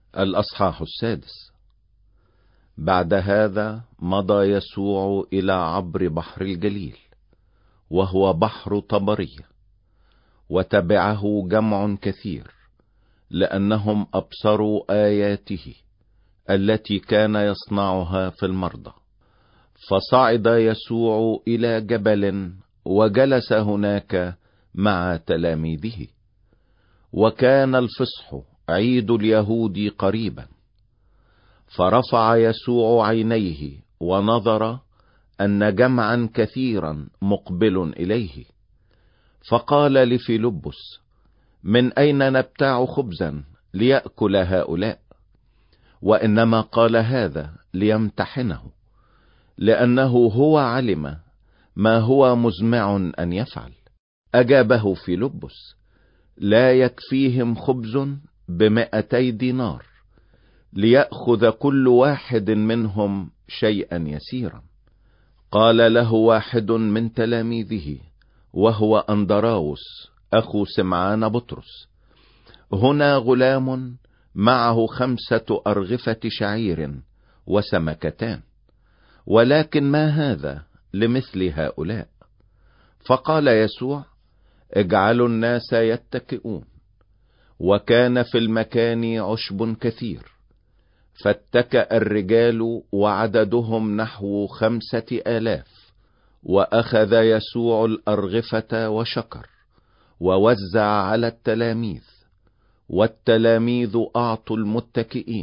الأصحاح 6. بعد هذا مضى يسوع إلى عبر بحر الجليل، وهو بحر طبرية، وتبعه جمع كثير، لأنهم أبصروا آياته التي كان يصنعها في المرضى. فصعد يسوع إلى جبل وجلس هناك مع تلاميذه. وكان الفصح عيد اليهود قريبا. فرفع يسوع عينيه ونظر أن جمعا كثيرا مقبل إليه، فقال لفيلبس: من أين نبتاع خبزا ليأكل هؤلاء؟ وإنما قال هذا ليمتحنه، لأنه هو علم ما هو مزمع أن يفعل. أجابه فيلبس: لا يكفيهم خبز ب200 دينار ليأخذ كل واحد منهم شيئا يسيرا. قال له واحد من تلاميذه، وهو أندراوس أخو سمعان بطرس: هنا غلام معه 5 أرغفة شعير وسمكتان، ولكن ما هذا لمثل هؤلاء؟ فقال يسوع: اجعلوا الناس يتكئون. وكان في المكان عشب كثير، فاتكأ الرجال وعددهم نحو 5000. وأخذ يسوع الأرغفة وشكر ووزع على التلاميذ، والتلاميذ أعطوا المتكئين،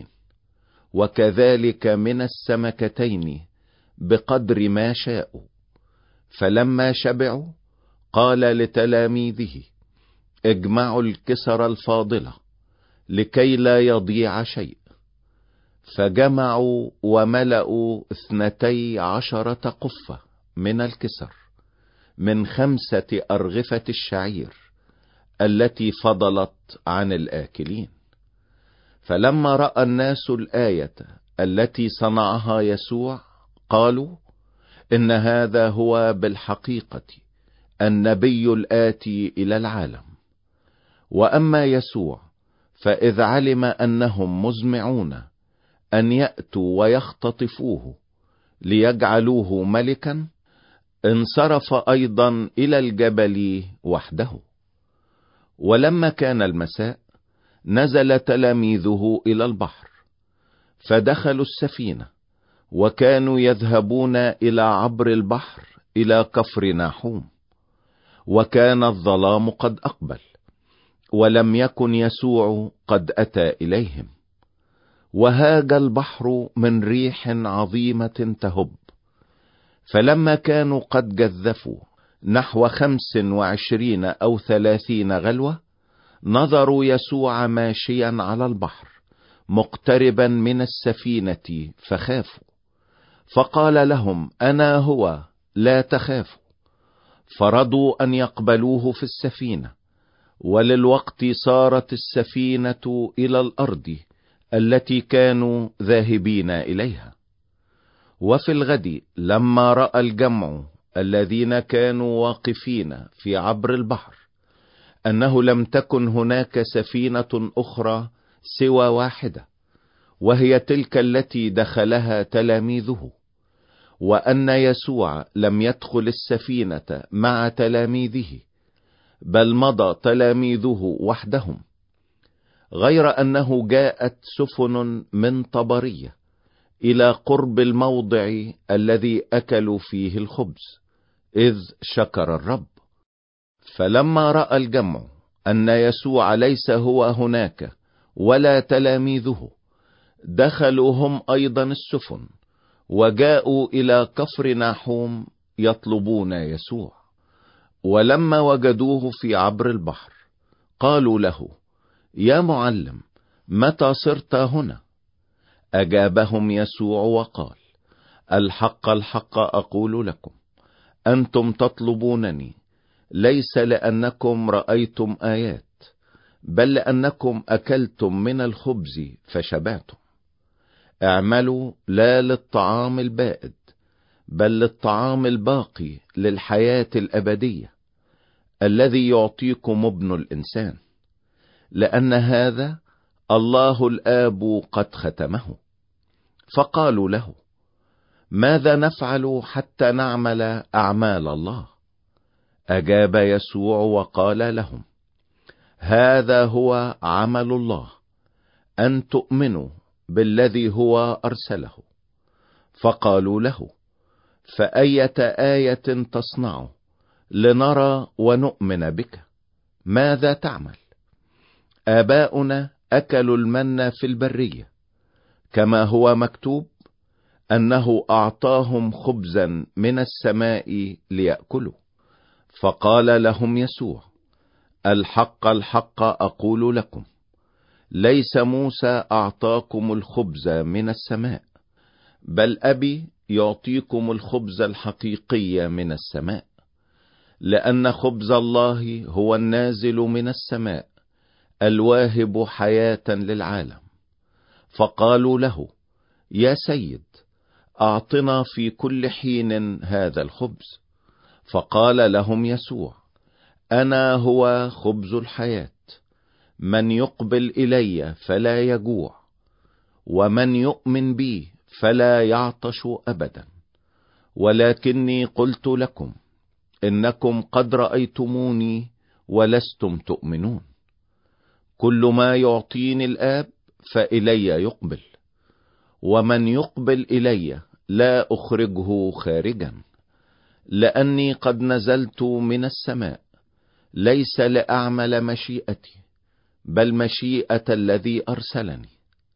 وكذلك من السمكتين بقدر ما شاءوا. فلما شبعوا قال لتلاميذه: اجمعوا الكسر الفاضلة لكي لا يضيع شيء. فجمعوا وملأوا 12 قفة من الكسر من 5 أرغفة الشعير التي فضلت عن الآكلين. فلما رأى الناس الآية التي صنعها يسوع قالوا: إن هذا هو بالحقيقة النبي الآتي إلى العالم. وأما يسوع فإذ علم أنهم مزمعون أن يأتوا ويختطفوه ليجعلوه ملكا، انصرف أيضا إلى الجبل وحده. ولما كان المساء نزل تلاميذه إلى البحر، فدخلوا السفينة، وكانوا يذهبون إلى عبر البحر إلى كفر ناحوم. وكان الظلام قد أقبل، ولم يكن يسوع قد أتى إليهم. وهاج البحر من ريح عظيمة تهب. فلما كانوا قد جذفوا نحو 25 أو 30 غلوة، نظروا يسوع ماشيا على البحر مقتربا من السفينة، فخافوا. فقال لهم: أنا هو، لا تخافوا. فرضوا أن يقبلوه في السفينة. وللوقت صارت السفينة إلى الأرض التي كانوا ذاهبين إليها. وفي الغد لما رأى الجمع الذين كانوا واقفين في عبر البحر أنه لم تكن هناك سفينة أخرى سوى واحدة، وهي تلك التي دخلها تلاميذه، وأن يسوع لم يدخل السفينة مع تلاميذه، بل مضى تلاميذه وحدهم، غير أنه جاءت سفن من طبرية إلى قرب الموضع الذي أكلوا فيه الخبز، إذ شكر الرب. فلما رأى الجمع أن يسوع ليس هو هناك ولا تلاميذه، دخلوا هم أيضا السفن، وجاءوا إلى كفر ناحوم يطلبون يسوع. ولما وجدوه في عبر البحر قالوا له: يا معلم، متى صرت هنا؟ أجابهم يسوع وقال: الحق الحق أقول لكم، أنتم تطلبونني ليس لأنكم رأيتم آيات، بل لأنكم أكلتم من الخبز فشبعتم. اعملوا لا للطعام البائد، بل للطعام الباقي للحياة الأبدية الذي يعطيكم ابن الإنسان، لأن هذا الله الآب قد ختمه. فقالوا له: ماذا نفعل حتى نعمل أعمال الله؟ أجاب يسوع وقال لهم: هذا هو عمل الله، أن تؤمنوا بالذي هو أرسله. فقالوا له: فأية آية تصنع لنرى ونؤمن بك؟ ماذا تعمل؟ آباؤنا أكلوا المن في البرية، كما هو مكتوب: أنه أعطاهم خبزا من السماء ليأكلوا. فقال لهم يسوع: الحق الحق أقول لكم، ليس موسى أعطاكم الخبز من السماء، بل أبي يعطيكم الخبز الحقيقي من السماء، لأن خبز الله هو النازل من السماء الواهب حياة للعالم. فقالوا له: يا سيد، أعطنا في كل حين هذا الخبز. فقال لهم يسوع: أنا هو خبز الحياة، من يقبل إلي فلا يجوع، ومن يؤمن بي فلا يعطش أبدا. ولكني قلت لكم إنكم قد رأيتموني ولستم تؤمنون. كل ما يعطيني الآب فإلي يقبل، ومن يقبل إلي لا أخرجه خارجا، لأني قد نزلت من السماء ليس لأعمل مشيئتي، بل مشيئة الذي أرسلني.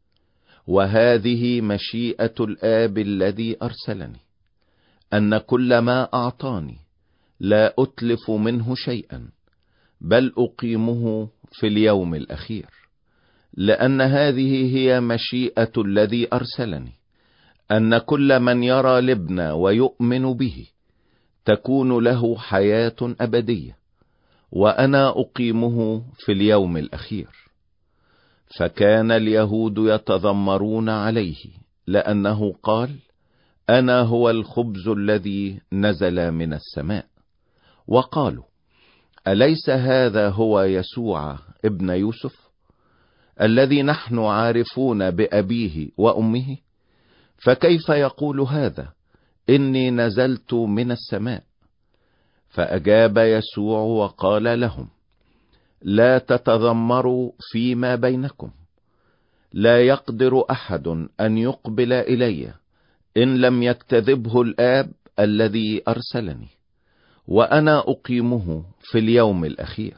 وهذه مشيئة الآب الذي أرسلني، أن كل ما أعطاني لا أتلف منه شيئا، بل أقيمه في اليوم الأخير. لأن هذه هي مشيئة الذي أرسلني، أن كل من يرى الابن ويؤمن به تكون له حياة أبدية، وأنا أقيمه في اليوم الأخير. فكان اليهود يتذمرون عليه، لأنه قال: أنا هو الخبز الذي نزل من السماء. وقالوا: أليس هذا هو يسوع ابن يوسف، الذي نحن عارفون بأبيه وأمه؟ فكيف يقول هذا: إني نزلت من السماء؟ فأجاب يسوع وقال لهم: لا تتذمروا فيما بينكم. لا يقدر أحد أن يقبل إلي إن لم يكتذبه الآب الذي أرسلني، وأنا أقيمه في اليوم الأخير.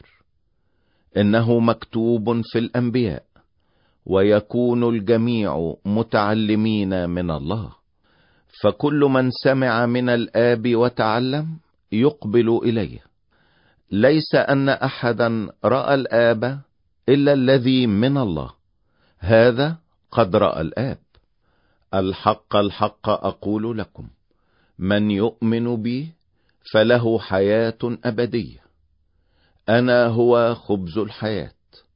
إنه مكتوب في الأنبياء: ويكون الجميع متعلمين من الله. فكل من سمع من الآب وتعلم يقبل إليه. ليس أن أحدا رأى الآب إلا الذي من الله، هذا قد رأى الآب. الحق الحق أقول لكم، من يؤمن بي فله حياة أبدية. أنا هو خبز الحياة.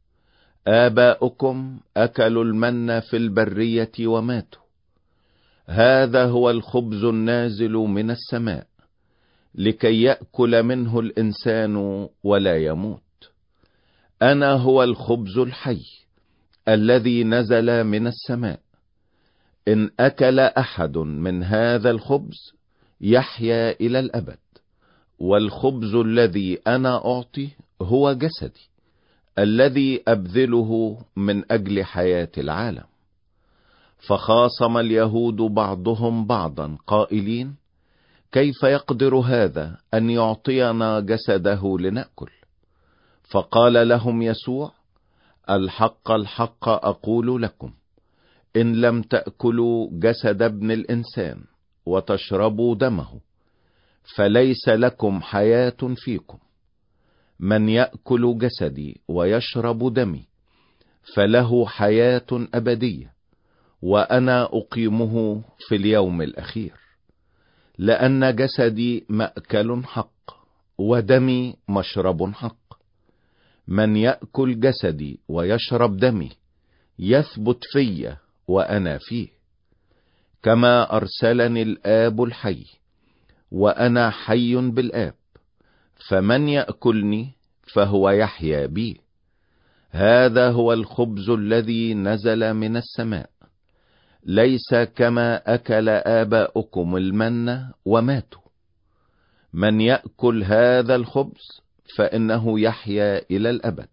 آباؤكم أكلوا المن في البرية وماتوا. هذا هو الخبز النازل من السماء، لكي يأكل منه الإنسان ولا يموت. أنا هو الخبز الحي الذي نزل من السماء. إن أكل أحد من هذا الخبز يحيا إلى الأبد. والخبز الذي أنا أعطي هو جسدي، الذي أبذله من أجل حياة العالم. فخاصم اليهود بعضهم بعضا قائلين: كيف يقدر هذا أن يعطينا جسده لنأكل؟ فقال لهم يسوع: الحق الحق أقول لكم، إن لم تأكلوا جسد ابن الإنسان وتشربوا دمه فليس لكم حياة فيكم. من يأكل جسدي ويشرب دمي فله حياة أبدية، وأنا أقيمه في اليوم الأخير. لأن جسدي مأكل حق، ودمي مشرب حق. من يأكل جسدي ويشرب دمي يثبت في وأنا فيه، كما أرسلني الآب الحي وأنا حي بالآب. فمن يأكلني فهو يحيا بي، هذا هو الخبز الذي نزل من السماء، ليس كما أكل آباؤكم المن وماتوا. من يأكل هذا الخبز فإنه يحيا إلى الأبد.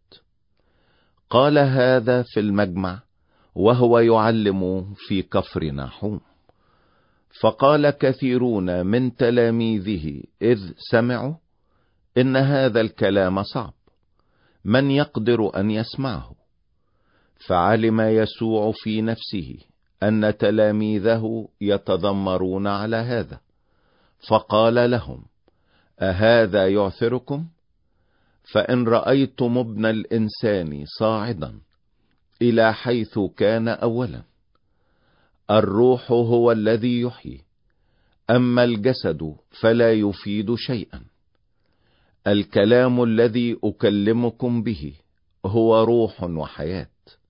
قال هذا في المجمع وهو يعلم في كفر ناحوم. فقال كثيرون من تلاميذه إذ سمعوا: إن هذا الكلام صعب، من يقدر أن يسمعه؟ فعلم يسوع في نفسه أن تلاميذه يتذمرون على هذا، فقال لهم: أهذا يعثركم؟ فإن رأيتم ابن الإنسان صاعدا إلى حيث كان أولا. الروح هو الذي يحيي، أما الجسد فلا يفيد شيئا. الكلام الذي أكلمكم به هو روح وحياة،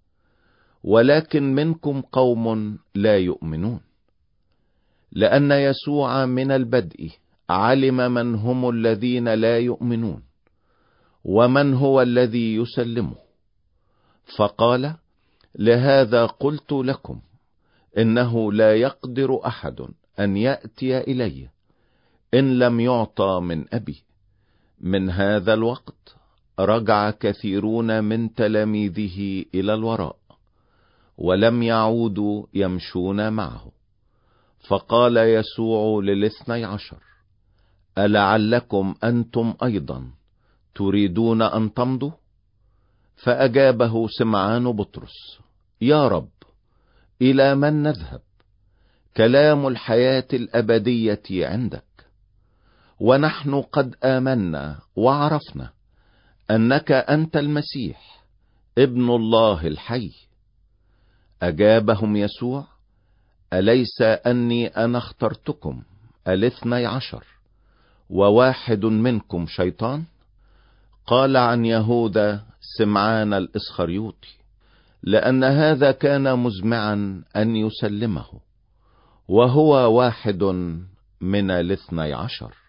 ولكن منكم قوم لا يؤمنون. لأن يسوع من البدء علم من هم الذين لا يؤمنون ومن هو الذي يسلمه، فقال: لهذا قلت لكم إنه لا يقدر أحد أن يأتي إلي إن لم يعطى من أبي. من هذا الوقت رجع كثيرون من تلاميذه إلى الوراء، ولم يعودوا يمشون معه. فقال يسوع لل12: ألعلكم أنتم أيضا تريدون أن تمضوا؟ فأجابه سمعان بطرس: يا رب، إلى من نذهب؟ كلام الحياة الأبدية عندك، ونحن قد آمنا وعرفنا أنك أنت المسيح ابن الله الحي. أجابهم يسوع: أليس أني أنا اخترتكم 12 وواحد منكم شيطان؟ قال عن يهوذا سمعان الإسخريوطي، لأن هذا كان مزمعا أن يسلمه، وهو واحد من 12.